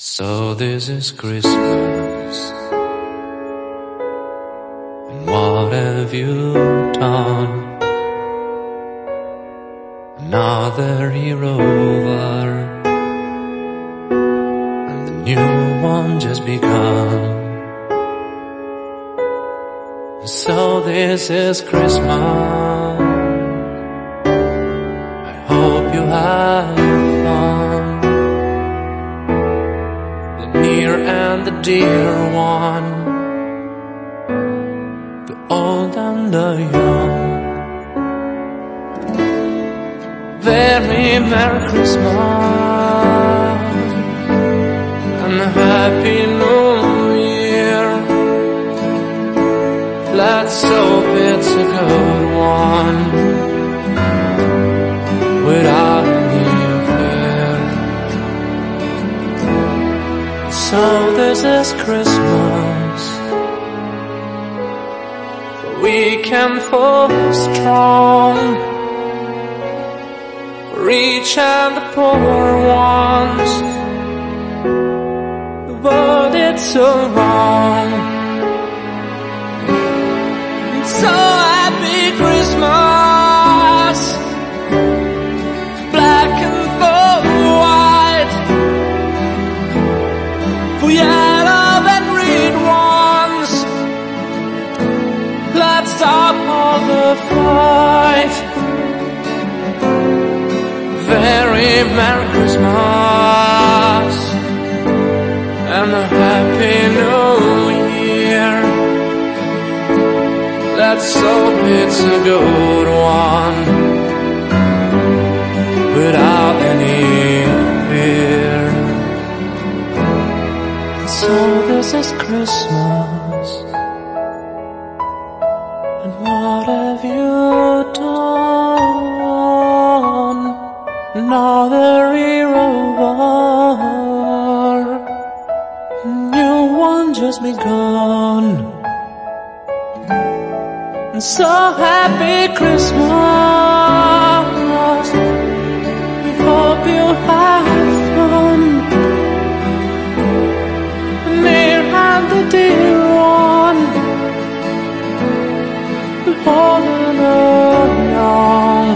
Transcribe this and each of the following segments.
So this is Christmas, and what have you done? Another year over, and the new one just begun. So this is Christmas, I hope you have fun. The near and the dear one, the old and the young. Very Merry Christmas and a Happy New Year. Let's hope it's a good one without any fear. So this is Christmas, for weak and for strong, for rich and the poor ones. The world it's so wrong. So happy Christmas, black and for white, for yellow and red ones. Let's stop all the fight. Very Merry Christmas and a Happy New Year. Let's hope it's a good one without any fear. So this is Christmas, and what have you done? Another year over, a new one just begun. And so happy Christmas, we hope you have fun. The near and the dear one, the old and the young.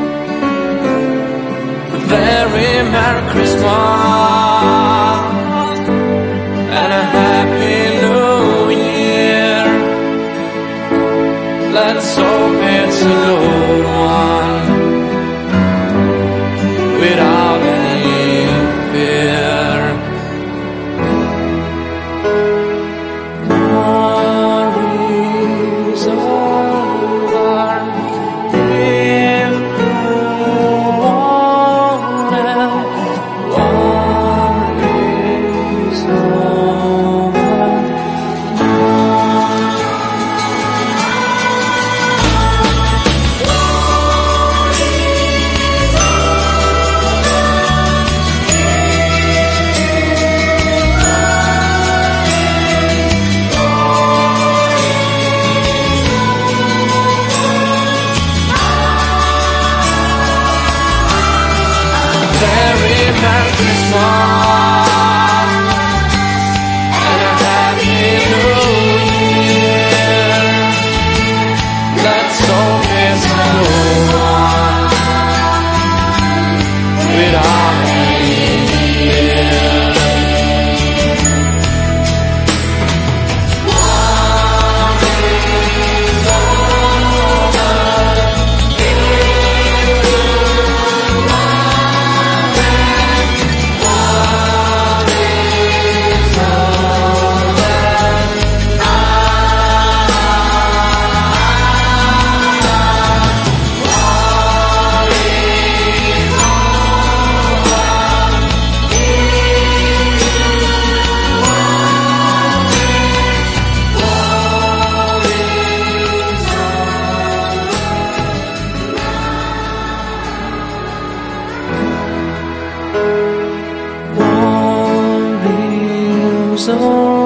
A very Merry Christmas and a Happy New Year. Let's hope it's a good one without any fear. Worries over if you want it. Worries over. Very Merry Christmas and a Happy New Year. Let's hope it's a good one without any fear. So